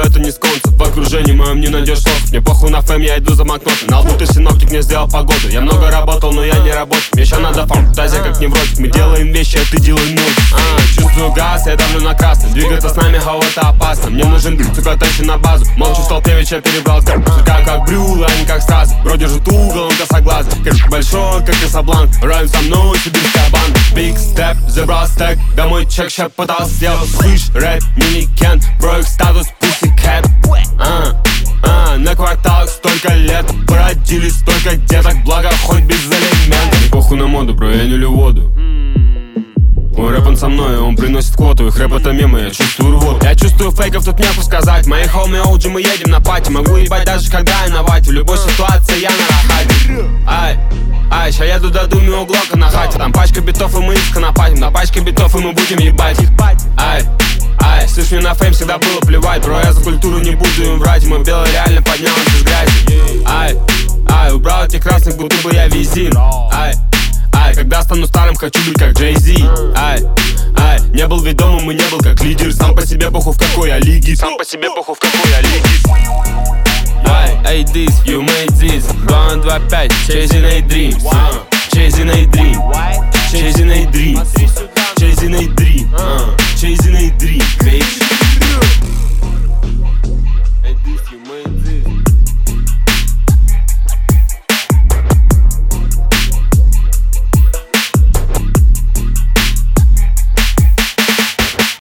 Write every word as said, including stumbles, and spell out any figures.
это не с конца. В окружении моем не найдешь слов. Мне похуй на фэм, я иду за макнотом. На лбу ты синоптик, не сделал погоду. Я много работал, но я не работаю. Мне еще надо фантазия, как невротик. Мы делаем вещи, а ты делай ноль. а, Чувствую газ, я давлю на красный. Двигаться с нами, кого-то опасно. Мне нужен дым, сука, тащи на базу. Молчу в толпе, вечер перебрал как Сука, как брюла, а не как сразу. Бро держит угол, он косоглазый. Кэш большой, как Касабланк. Райм со мной, сибирская банда. Big step, забрал стек. Домой чек, ща потолстел. Слышь, рэп, мини-кен. Бро, их статус, пусикэт. А, а, на кварталах столько лет. Породили столько деток, благо хоть без элементов. Не похуй на моду, бро, я не лью воду. Мой рэп он со мной, он приносит квоту. Их рэп это мемы, я чувствую рвоту. Я чувствую фейков, тут нехуй сказать. Мои хоуми оуджи, мы едем на пати. Могу ебать даже когда я на вате. В любой ситуации я на рахате. Ай, ай, ща еду до думи у Глока на хате. Там пачка битов и мы их конопатим. На пачке битов и мы будем ебать. Ай, ай, слышь, мне на фейм всегда было плевать. Бро, я за культуру не буду им врать. Мой белый реально поднялся из грязи. Ай, ай, убрал этих красных, будто бы я визин. Ай, ай, когда стану старым, хочу быть как Джей Зи. Ай, ай, не был ведомым и не был как лидер. Сам по себе похуй в какой я лиге. Сам по себе похуй в какой я лиге. Ай, эй, this, you made this. два два пять, chasing a dream. Chasing a dream. Chasing a dream. Chasing a dream. Chasing a dream.